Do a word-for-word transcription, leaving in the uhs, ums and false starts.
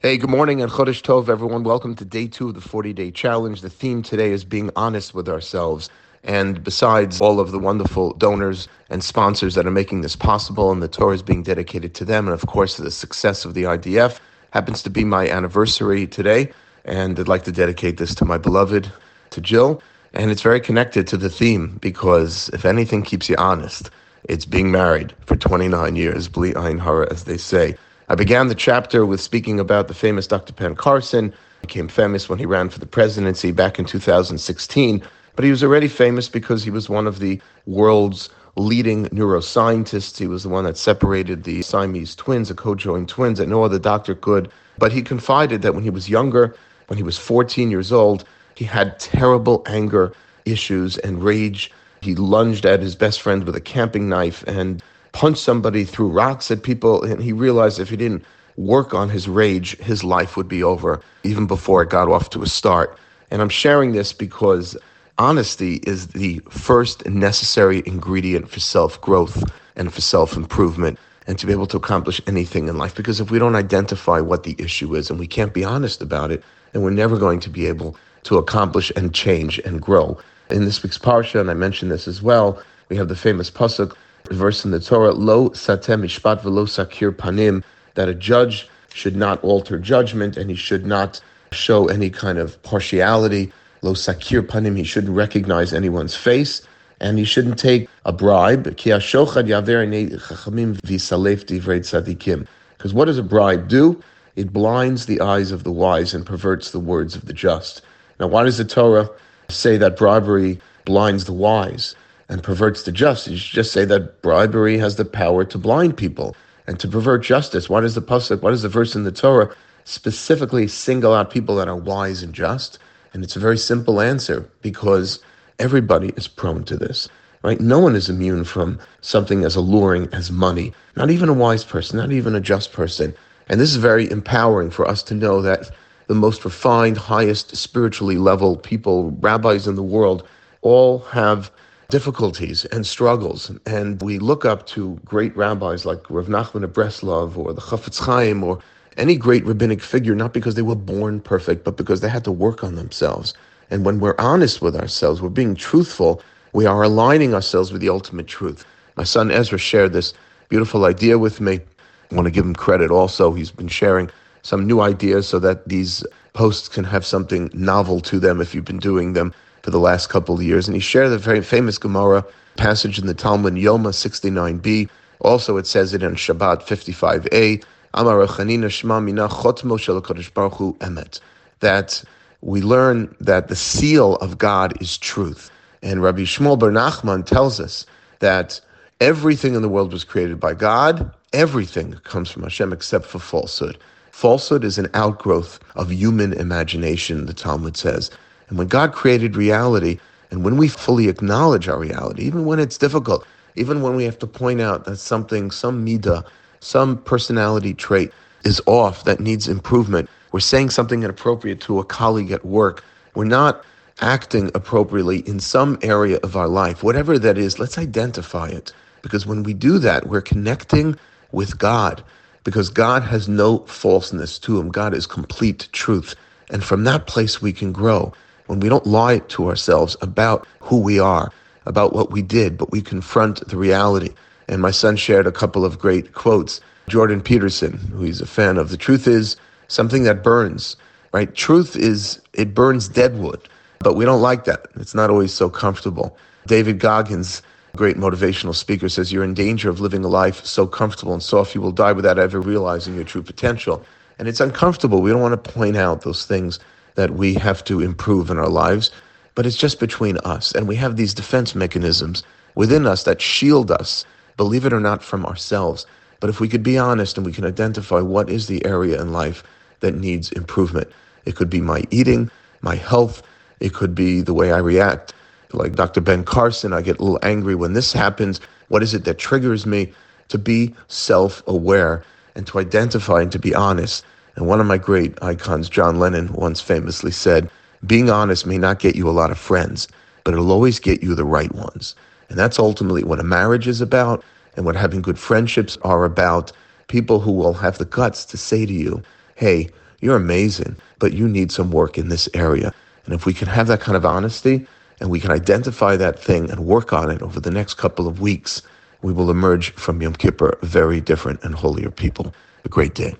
Hey, good morning and Chodesh Tov, everyone. Welcome to day two of the forty-day challenge. The theme today is being honest with ourselves. And besides all of the wonderful donors and sponsors that are making this possible, and the Torah is being dedicated to them, and of course, the success of the I D F happens to be my anniversary today, and I'd like to dedicate this to my beloved, to Jill. And it's very connected to the theme, because if anything keeps you honest, it's being married for twenty-nine years, Bli Ayin Hara, as they say. I began the chapter with speaking about the famous Doctor Ben Carson. He became famous when he ran for the presidency back in two thousand sixteen, but he was already famous because he was one of the world's leading neuroscientists. He was the one that separated the Siamese twins, the co-joined twins, that no other doctor could. But he confided that when he was younger, when he was fourteen years old, he had terrible anger issues and rage. He lunged at his best friend with a camping knife and punched somebody, threw rocks at people, and he realized if he didn't work on his rage, his life would be over, even before it got off to a start. And I'm sharing this because honesty is the first necessary ingredient for self-growth and for self-improvement and to be able to accomplish anything in life. Because if we don't identify what the issue is and we can't be honest about it, then we're never going to be able to accomplish and change and grow. In this week's parsha, and I mentioned this as well, we have the famous pasuk, verse in the Torah, Lo sateh mishpat velo sakir panim, that a judge should not alter judgment and he should not show any kind of partiality. Lo sakir panim, he shouldn't recognize anyone's face, and he shouldn't take a bribe. Ki hashochad yaver einei chachamim v'yisalef divrei tzadikim. Because what does a bribe do? It blinds the eyes of the wise and perverts the words of the just. Now, why does the Torah say that bribery blinds the wise and perverts the just? You should just say that bribery has the power to blind people and to pervert justice. Why does the pasuk, why does the verse in the Torah specifically single out people that are wise and just? And it's a very simple answer, because everybody is prone to this, right? No one is immune from something as alluring as money. Not even a wise person, not even a just person. And this is very empowering for us to know that the most refined, highest spiritually level people, rabbis in the world, all have difficulties and struggles, and we look up to great rabbis like Rav Nachman of Breslov or the Chafetz Chaim or any great rabbinic figure, not because they were born perfect, but because they had to work on themselves. And when we're honest with ourselves, we're being truthful, we are aligning ourselves with the ultimate truth. My son Ezra shared this beautiful idea with me. I want to give him credit also. He's been sharing some new ideas so that these posts can have something novel to them if you've been doing them for the last couple of years. And he shared the very famous Gemara passage in the Talmud, Yoma sixty-nine b. Also, it says it in Shabbat fifty-five a, Amar Chanina Shema Mina Chotmo Shel HaKadosh Baruch Hu Emet, that we learn that the seal of God is truth. And Rabbi Shmuel bar Nachman tells us that everything in the world was created by God. Everything comes from Hashem except for falsehood. Falsehood is an outgrowth of human imagination, the Talmud says. And when God created reality, and when we fully acknowledge our reality, even when it's difficult, even when we have to point out that something, some midah, some personality trait is off, that needs improvement, we're saying something inappropriate to a colleague at work, we're not acting appropriately in some area of our life, whatever that is, let's identify it. Because when we do that, we're connecting with God, because God has no falseness to him. God is complete truth. And from that place we can grow. When we don't lie to ourselves about who we are, about what we did, but we confront the reality. And my son shared a couple of great quotes. Jordan Peterson, who he's a fan of, the truth is something that burns, right? Truth is, it burns dead wood, but we don't like that. It's not always so comfortable. David Goggins, great motivational speaker, says you're in danger of living a life so comfortable and soft you will die without ever realizing your true potential. And it's uncomfortable. We don't want to point out those things that we have to improve in our lives, but it's just between us. And we have these defense mechanisms within us that shield us, believe it or not, from ourselves. But if we could be honest and we can identify what is the area in life that needs improvement, it could be my eating, my health, it could be the way I react. Like Doctor Ben Carson, I get a little angry when this happens. What is it that triggers me? To be self-aware and to identify and to be honest. And one of my great icons, John Lennon, once famously said, being honest may not get you a lot of friends, but it'll always get you the right ones. And that's ultimately what a marriage is about and what having good friendships are about. People who will have the guts to say to you, hey, You're amazing, but you need some work in this area. And if we can have that kind of honesty and we can identify that thing and work on it over the next couple of weeks, we will emerge from Yom Kippur very different and holier people. A great day.